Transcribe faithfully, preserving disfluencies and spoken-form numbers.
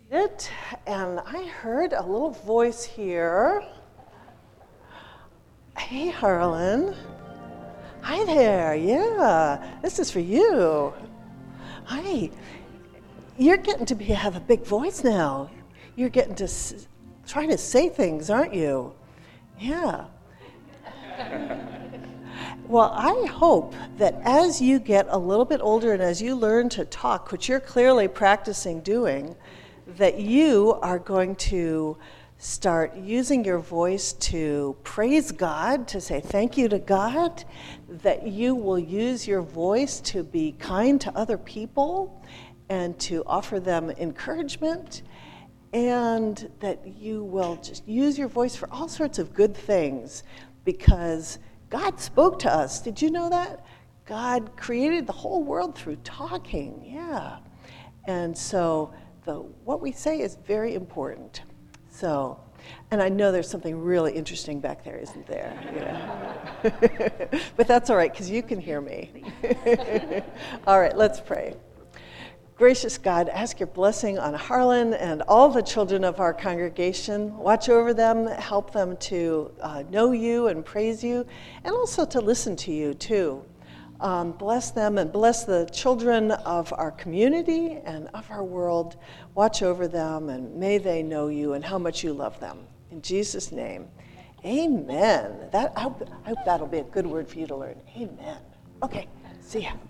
It, and I heard a little voice here. Hey, Harlan. Hi there. Yeah, this is for you. Hi. You're getting to be have a big voice now. You're getting to s- trying to say things, aren't you? Yeah. Well, I hope that as you get a little bit older and as you learn to talk, which you're clearly practicing doing, that you are going to start using your voice to praise God, to say thank you to God, that you will use your voice to be kind to other people and to offer them encouragement, and that you will just use your voice for all sorts of good things, because God spoke to us. Did you know that? God created the whole world through talking, yeah. And so the what we say is very important. So, and I know there's something really interesting back there, isn't there? Yeah. But that's all right, because you can hear me. All right, let's pray. Gracious God, ask your blessing on Harlan and all the children of our congregation. Watch over them, help them to uh, know you and praise you, and also to listen to you too. Um, bless them and bless the children of our community and of our world. Watch over them, and may they know you and how much you love them. In Jesus' name, amen. That, I hope, I hope that'll be a good word for you to learn. Amen. Okay, see ya.